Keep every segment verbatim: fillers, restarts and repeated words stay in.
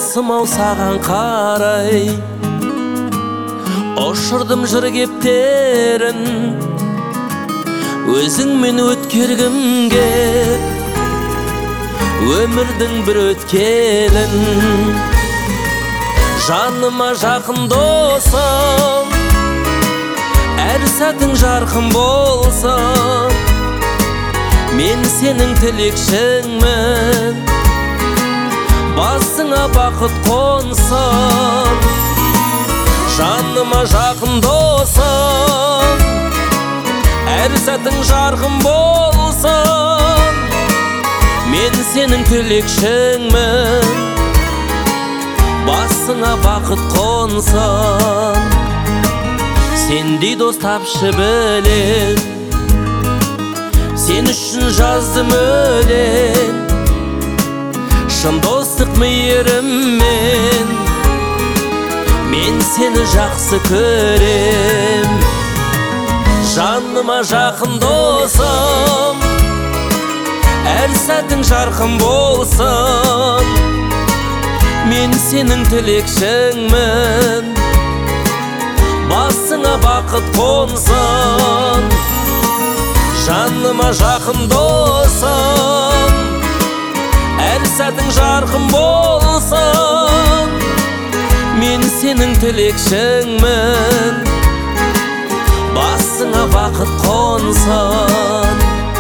досым-ау саған қарай ұшырдым жыр кептерін, өзіңмен өткергім кеп өмірдің бір өткелін. Жаныма жақын досым, әр сәтің жарқын болсын, мен сенің тілекшіңмін, басыңа бақыт қонсын. Жаныма жақын досым, әр сәтің жарқын болсын, мен сенің тілекшіңмін, басыңа бақыт қонсын. Сендей дос тапшы білем, сен үшін жаздым өлең, шын достық мейіріммен мен сені жақсы көрем. Жаныма жақын досым, әр сәтің жарқын болсын, мен сенің тілекшіңмін, басыңа бақыт қонсын. Жаныма жақын досым, әр сәтің жарқын болсын, мен сенің тілекшіңмін, басыңа бақыт қонсын.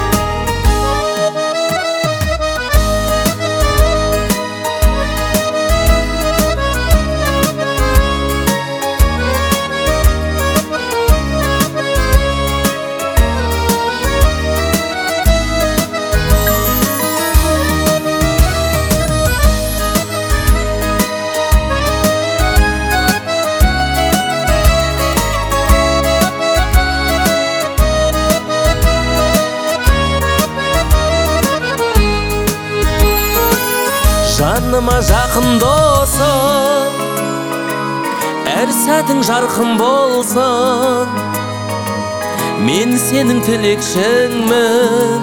Жаныма жақын досым, әр сәтің жарқын болсын, мен сенің тілекшіңмін,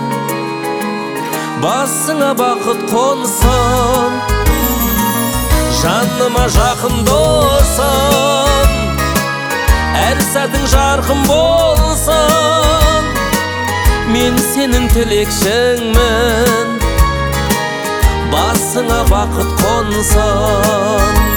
басыңа бақыт қонсын. Жаныма жақын досым, әр сәтің жарқын болсын, мен сенің тілекшіңмін, басыңа бақыт қонсын.